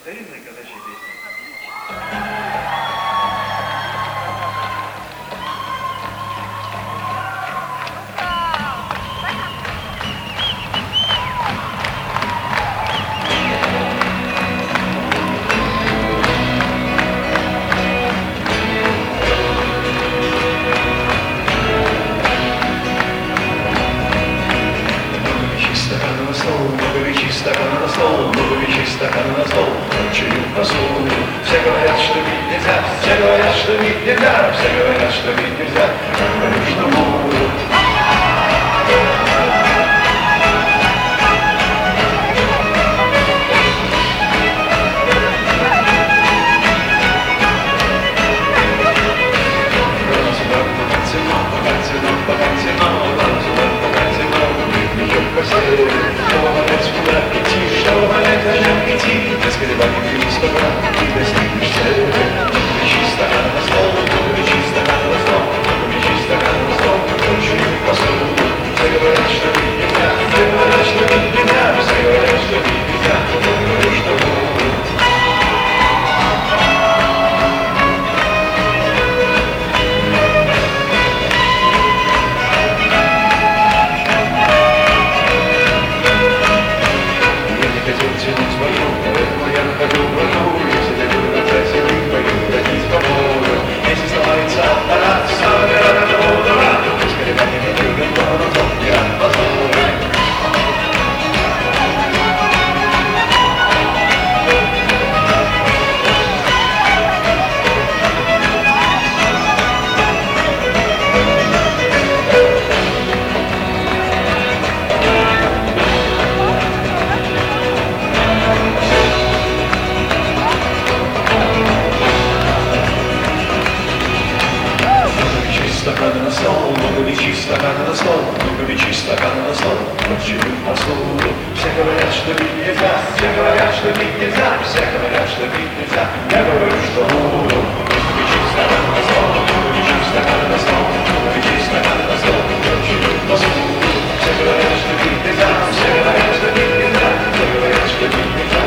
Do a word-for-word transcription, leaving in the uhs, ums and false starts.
Старинная казачья песня. Стакан на стол, много вещей, стакан на стол, чую посуду. Все говорят, что пить нельзя, все говорят, что пить нельзя, все говорят, что пить нельзя, я говорю, что буду. Стакан на стол, много лечи, стакан на стол, много лечи, стакан на стол, чую посуду. Все говорят, что пить нельзя, все говорят, что пить нельзя, все говорят, что пить нельзя, я говорю, что буду. Много лечи, стакан на стол, много лечи, стакан на стол, много лечи, стакан на стол, чую посуду. Все говорят, что пить нельзя, все говорят, что пить нельзя, все говорят, что пить нельзя.